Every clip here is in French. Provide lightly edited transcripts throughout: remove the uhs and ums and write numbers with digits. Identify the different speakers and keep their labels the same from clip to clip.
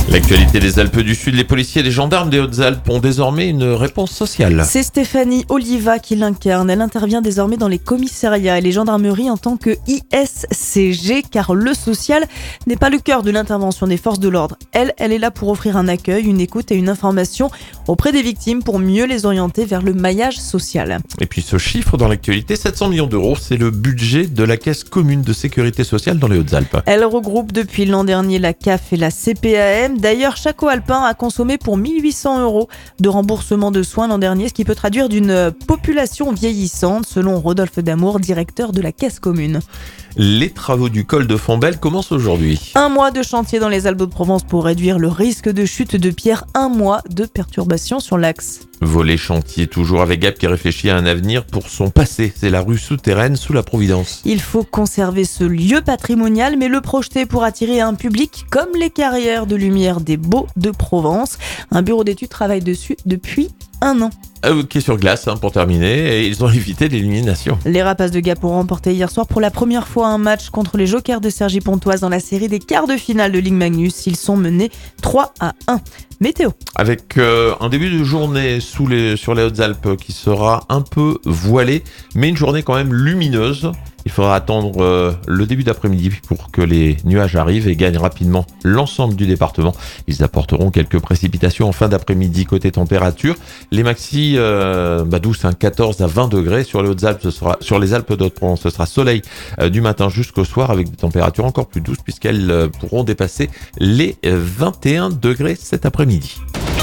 Speaker 1: L'actualité des Alpes du Sud, les policiers et les gendarmes des Hautes-Alpes ont désormais une réponse sociale.
Speaker 2: C'est Stéphanie Oliva qui l'incarne. Elle intervient désormais dans les commissariats et les gendarmeries en tant que ISCG, car le social n'est pas le cœur de l'intervention des forces de l'ordre. Elle est là pour offrir un accueil, une écoute et une information auprès des victimes pour mieux les orienter vers le maillage social.
Speaker 1: Et puis ce chiffre dans l'actualité, 700 millions d'euros, c'est le budget de la Caisse commune de sécurité sociale dans les Hautes-Alpes.
Speaker 2: Elle regroupe depuis l'an dernier la CAF et la CPAM. D'ailleurs, chaque Haut-Alpin a consommé pour 1 800 € de remboursement de soins l'an dernier, ce qui peut traduire d'une population vieillissante, selon Rodolphe Damour, directeur de la Caisse commune.
Speaker 1: Les travaux du col de Fombelle commencent aujourd'hui.
Speaker 2: 1 mois de chantier dans les Alpes-de-Provence pour réduire le risque de chute de pierre. 1 mois de perturbations sur l'axe.
Speaker 1: Volet chantier toujours avec Gap qui réfléchit à un avenir pour son passé. C'est la rue souterraine sous la Providence.
Speaker 2: Il faut conserver ce lieu patrimonial, mais le projeter pour attirer un public comme les carrières de lumière des Baux de Provence. Un bureau d'études travaille dessus depuis 1 an.
Speaker 1: Hockey sur glace pour terminer, et ils ont évité l'élimination.
Speaker 2: Les Rapaces de Gap ont remporté hier soir pour la première fois un match contre les Jokers de Cergy-Pontoise dans la série des quarts de finale de Ligue Magnus. Ils sont menés 3-1. Météo.
Speaker 1: Avec un début de journée sur les Hautes-Alpes qui sera un peu voilé, mais une journée quand même lumineuse. Il faudra attendre le début d'après-midi pour que les nuages arrivent et gagnent rapidement l'ensemble du département. Ils apporteront quelques précipitations en fin d'après-midi côté température. Les maxi douces, 14 à 20 degrés. Sur les Hautes-Alpes, sur les Alpes d'Haute-Provence, ce sera soleil du matin jusqu'au soir avec des températures encore plus douces puisqu'elles pourront dépasser les 21 degrés cet après-midi.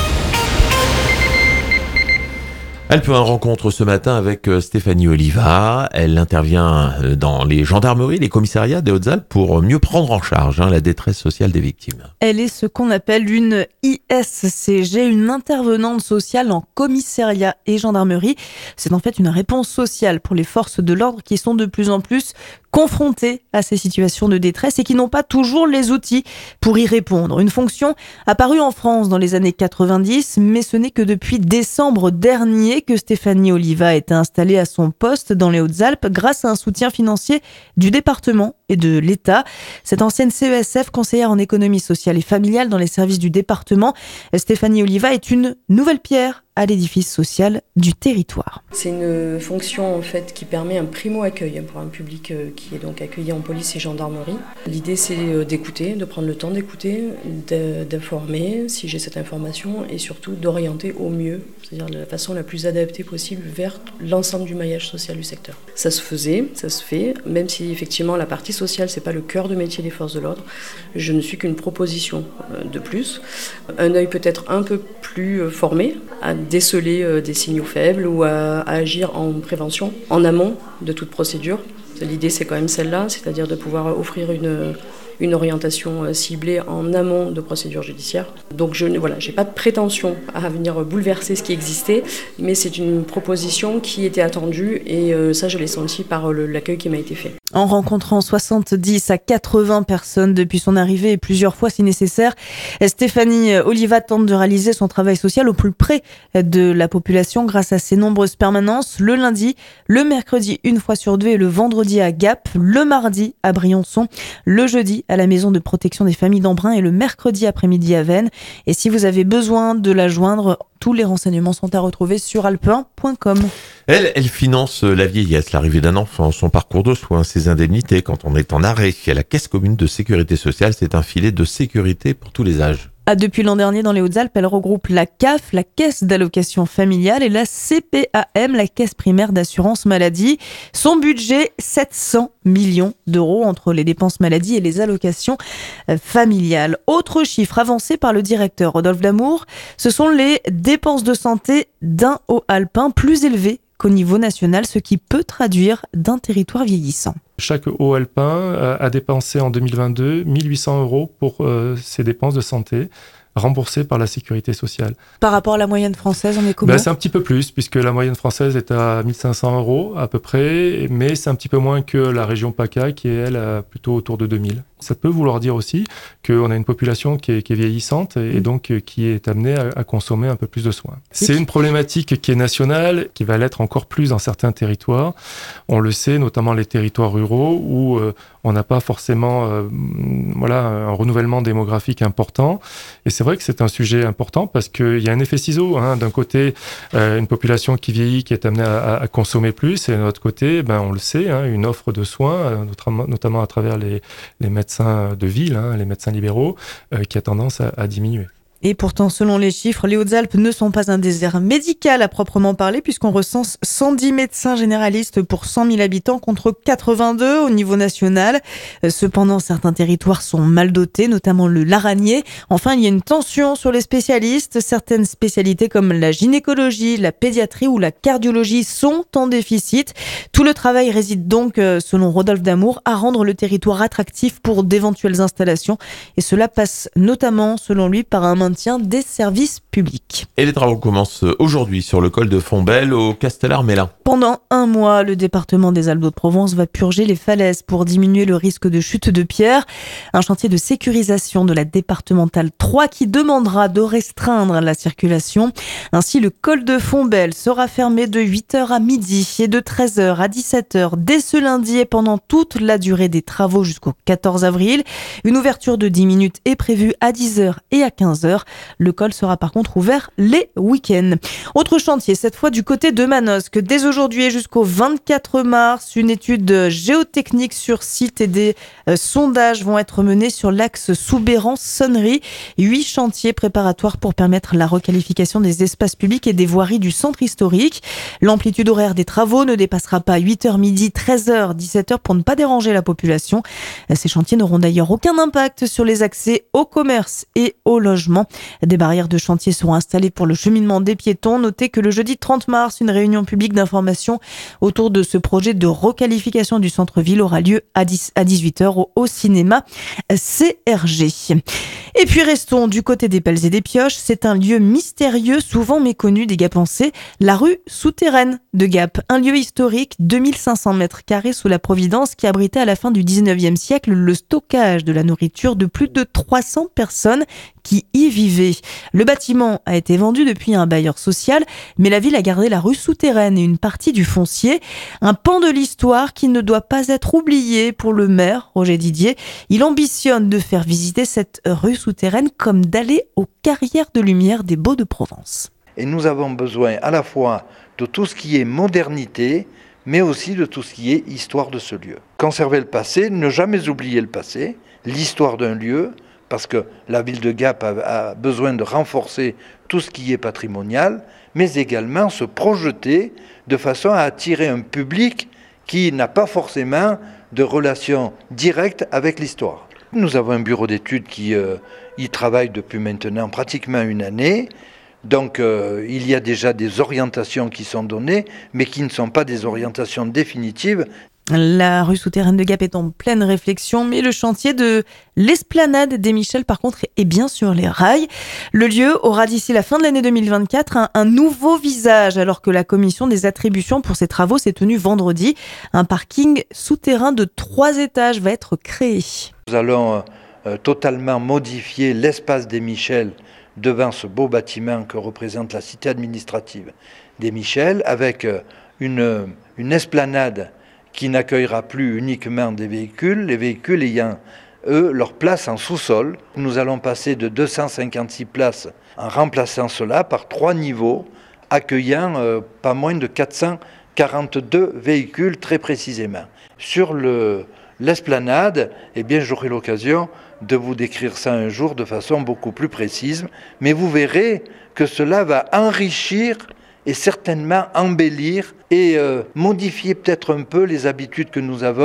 Speaker 1: Elle peut en rencontre ce matin avec Stéphanie Oliva. Elle intervient dans les gendarmeries, les commissariats des Hautes-Alpes pour mieux prendre en charge la détresse sociale des victimes.
Speaker 2: Elle est ce qu'on appelle une ISCG, une intervenante sociale en commissariat et gendarmerie. C'est en fait une réponse sociale pour les forces de l'ordre qui sont de plus en plus confrontées à ces situations de détresse et qui n'ont pas toujours les outils pour y répondre. Une fonction apparue en France dans les années 90, mais ce n'est que depuis décembre dernier que Stéphanie Oliva a été installée à son poste dans les Hautes-Alpes grâce à un soutien financier du département et de l'État. Cette ancienne CESF, conseillère en économie sociale et familiale dans les services du département, Stéphanie Oliva est une nouvelle pierre à l'édifice social du territoire.
Speaker 3: C'est une fonction en fait qui permet un primo-accueil pour un public qui est donc accueilli en police et gendarmerie. L'idée c'est d'écouter, de prendre le temps d'écouter, d'informer si j'ai cette information et surtout d'orienter au mieux, c'est-à-dire de la façon la plus adaptée possible vers l'ensemble du maillage social du secteur. Ça se faisait, ça se fait, même si effectivement la partie sociale c'est pas le cœur de métier des forces de l'ordre, je ne suis qu'une proposition de plus. Un œil peut-être un peu plus formé à déceler des signaux faibles ou à agir en prévention, en amont de toute procédure. L'idée, c'est quand même celle-là, c'est-à-dire de pouvoir offrir une orientation ciblée en amont de procédures judiciaires. Donc je n'ai pas de prétention à venir bouleverser ce qui existait, mais c'est une proposition qui était attendue et ça, je l'ai senti par l'accueil qui m'a été fait.
Speaker 2: En rencontrant 70 à 80 personnes depuis son arrivée et plusieurs fois si nécessaire, Stéphanie Oliva tente de réaliser son travail social au plus près de la population grâce à ses nombreuses permanences le lundi, le mercredi 1 fois sur 2 et le vendredi à Gap, le mardi à Briançon, le jeudi à la maison de protection des familles d'Embrun et le mercredi après-midi à Veynes. Et si vous avez besoin de la joindre, tous les renseignements sont à retrouver sur alpe1.com.
Speaker 1: Elle finance la vieillesse, l'arrivée d'un enfant, son parcours de soins, ses indemnités quand on est en arrêt. La Caisse commune de sécurité sociale, c'est un filet de sécurité pour tous les âges.
Speaker 2: Depuis l'an dernier, dans les Hautes-Alpes, elle regroupe la CAF, la Caisse d'allocation familiale, et la CPAM, la Caisse primaire d'assurance maladie. Son budget, 700 millions d'euros entre les dépenses maladie et les allocations familiales. Autre chiffre avancé par le directeur Rodolphe Damour, ce sont les dépenses de santé d'un Haut-Alpin plus élevées qu'au niveau national, ce qui peut traduire d'un territoire vieillissant.
Speaker 4: Chaque Haut-Alpin a dépensé en 2022 1 800 € pour ses dépenses de santé. remboursés par la sécurité sociale.
Speaker 2: Par rapport à la moyenne française, on est combien ?
Speaker 4: C'est un petit peu plus, puisque la moyenne française est à 1 500 € à peu près, mais c'est un petit peu moins que la région PACA, qui est, elle, plutôt autour de 2 000. Ça peut vouloir dire aussi qu'on a une population qui est vieillissante et donc qui est amenée à consommer un peu plus de soins. C'est une problématique qui est nationale, qui va l'être encore plus dans certains territoires. On le sait, notamment les territoires ruraux, où on n'a pas forcément un renouvellement démographique important. Et c'est vrai que c'est un sujet important parce qu'il y a un effet ciseau. D'un côté, une population qui vieillit, qui est amenée à consommer plus, et de l'autre côté, on le sait, une offre de soins, notamment à travers les médecins de ville, les médecins libéraux, qui a tendance à diminuer.
Speaker 2: Et pourtant, selon les chiffres, les Hautes-Alpes ne sont pas un désert médical à proprement parler, puisqu'on recense 110 médecins généralistes pour 100 000 habitants contre 82 au niveau national. Cependant, certains territoires sont mal dotés, notamment le Laragné. Enfin, il y a une tension sur les spécialistes. Certaines spécialités comme la gynécologie, la pédiatrie ou la cardiologie sont en déficit. Tout le travail réside donc, selon Rodolphe Damour, à rendre le territoire attractif pour d'éventuelles installations. Et cela passe notamment, selon lui, par un maintien des services publics.
Speaker 1: Et les travaux commencent aujourd'hui sur le col de Fontbelle au Castellar-Mélin.
Speaker 2: Pendant un mois, le département des Alpes-de-Haute-Provence va purger les falaises pour diminuer le risque de chute de pierre. Un chantier de sécurisation de la départementale 3 qui demandera de restreindre la circulation. Ainsi, le col de Fontbelle sera fermé de 8h à midi et de 13h à 17h dès ce lundi et pendant toute la durée des travaux jusqu'au 14 avril. Une ouverture de 10 minutes est prévue à 10h et à 15h. Le col sera par contre ouvert les week-ends. Autre chantier, cette fois du côté de Manosque. Dès aujourd'hui et jusqu'au 24 mars, une étude géotechnique sur site et des sondages vont être menés sur l'axe Soubeyran-Sonnery. 8 chantiers préparatoires pour permettre la requalification des espaces publics et des voiries du centre historique. L'amplitude horaire des travaux ne dépassera pas 8h midi, 13h, 17h pour ne pas déranger la population. Ces chantiers n'auront d'ailleurs aucun impact sur les accès au commerce et au logement. Des barrières de chantier seront installées pour le cheminement des piétons. Notez que le jeudi 30 mars, une réunion publique d'information autour de ce projet de requalification du centre-ville aura lieu à 18h au cinéma CRG. Et puis restons du côté des Pelles et des Pioches. C'est un lieu mystérieux, souvent méconnu des Gapençais, la rue souterraine de Gap. Un lieu historique, 2500 mètres carrés sous la Providence, qui abritait à la fin du 19e siècle le stockage de la nourriture de plus de 300 personnes qui y vivaient. Le bâtiment a été vendu depuis un bailleur social, mais la ville a gardé la rue souterraine et une partie du foncier. Un pan de l'histoire qui ne doit pas être oublié pour le maire, Roger Didier. Il ambitionne de faire visiter cette rue souterraine comme d'aller aux carrières de lumière des Baux-de-Provence.
Speaker 5: Et nous avons besoin à la fois de tout ce qui est modernité, mais aussi de tout ce qui est histoire de ce lieu. Conserver le passé, ne jamais oublier le passé, l'histoire d'un lieu, parce que la ville de Gap a besoin de renforcer tout ce qui est patrimonial, mais également se projeter de façon à attirer un public qui n'a pas forcément de relation directe avec l'histoire. Nous avons un bureau d'études qui y travaille depuis maintenant pratiquement une année. Donc il y a déjà des orientations qui sont données, mais qui ne sont pas des orientations définitives.
Speaker 2: La rue souterraine de Gap est en pleine réflexion, mais le chantier de l'esplanade des Michel, par contre, est bien sur les rails. Le lieu aura d'ici la fin de l'année 2024 un nouveau visage, alors que la commission des attributions pour ces travaux s'est tenue vendredi. Un parking souterrain de 3 étages va être créé.
Speaker 5: Nous allons totalement modifier l'espace des Michel devant ce beau bâtiment que représente la cité administrative des Michel, avec une esplanade qui n'accueillera plus uniquement des véhicules, les véhicules ayant, eux, leur place en sous-sol. Nous allons passer de 256 places en remplaçant cela par 3 niveaux, accueillant pas moins de 442 véhicules très précisément. Sur l'esplanade, eh bien, j'aurai l'occasion de vous décrire ça un jour de façon beaucoup plus précise, mais vous verrez que cela va enrichir et certainement embellir et modifier peut-être un peu les habitudes que nous avons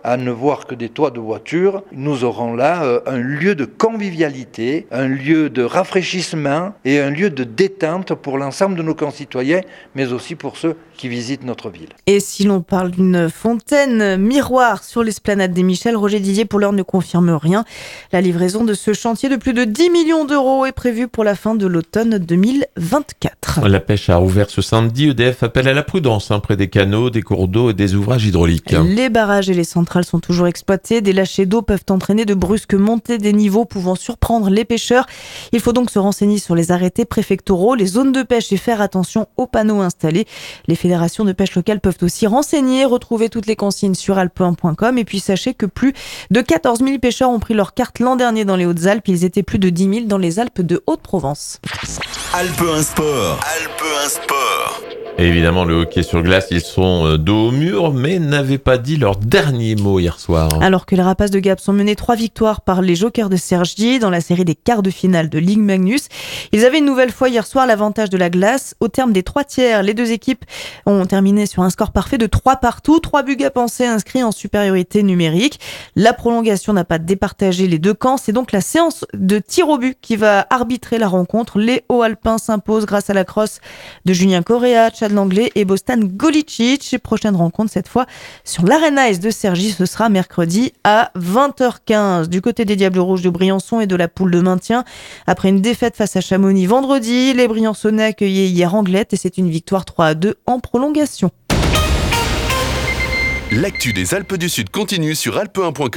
Speaker 5: à ne voir que des toits de voitures. Nous aurons là un lieu de convivialité, un lieu de rafraîchissement et un lieu de détente pour l'ensemble de nos concitoyens, mais aussi pour ceux qui visitent notre ville.
Speaker 2: Et si l'on parle d'une fontaine miroir sur l'esplanade des Michels, Roger Didier pour l'heure ne confirme rien. La livraison de ce chantier de plus de 10 millions d'euros est prévue pour la fin de l'automne 2024.
Speaker 1: La pêche a rouvert ce samedi. EDF appelle à la prudence près des canaux, des cours d'eau et des ouvrages hydrauliques.
Speaker 2: Les barrages et les centrales sont toujours exploités. Des lâchers d'eau peuvent entraîner de brusques montées des niveaux pouvant surprendre les pêcheurs. Il faut donc se renseigner sur les arrêtés préfectoraux, les zones de pêche et faire attention aux panneaux installés. Les fédérations de pêche locales peuvent aussi renseigner, retrouver toutes les consignes sur alpe1.com. Et puis sachez que plus de 14 000 pêcheurs ont pris leur carte l'an dernier dans les Hautes-Alpes. Ils étaient plus de 10 000 dans les Alpes de Haute-Provence.
Speaker 6: Alpe 1 Sport. Alpe 1 Sport.
Speaker 1: Et évidemment, le hockey sur glace, ils sont dos au mur, mais n'avaient pas dit leur dernier mot hier soir.
Speaker 2: Alors que les Rapaces de Gap sont menés 3 victoires par les Jokers de Cergy dans la série des quarts de finale de Ligue Magnus. Ils avaient une nouvelle fois hier soir l'avantage de la glace. Au terme des 3 tiers, les deux équipes ont terminé sur un score parfait de 3-3. 3 buts gapensais inscrits en supériorité numérique. La prolongation n'a pas départagé les deux camps. C'est donc la séance de tir au but qui va arbitrer la rencontre. Les Hauts-Alpins s'imposent grâce à la crosse de Julien Correa, Chad Langlais et Bostan Golicic. Prochaine rencontre cette fois sur l'Arena Ice de Cergy, ce sera mercredi à 20h15. Du côté des Diables Rouges de Briançon et de la poule de maintien, après une défaite face à Chamonix vendredi, les Briançonnais accueillaient hier Anglette et c'est une victoire 3-2 en prolongation.
Speaker 6: L'actu des Alpes du Sud continue sur alpe1.com.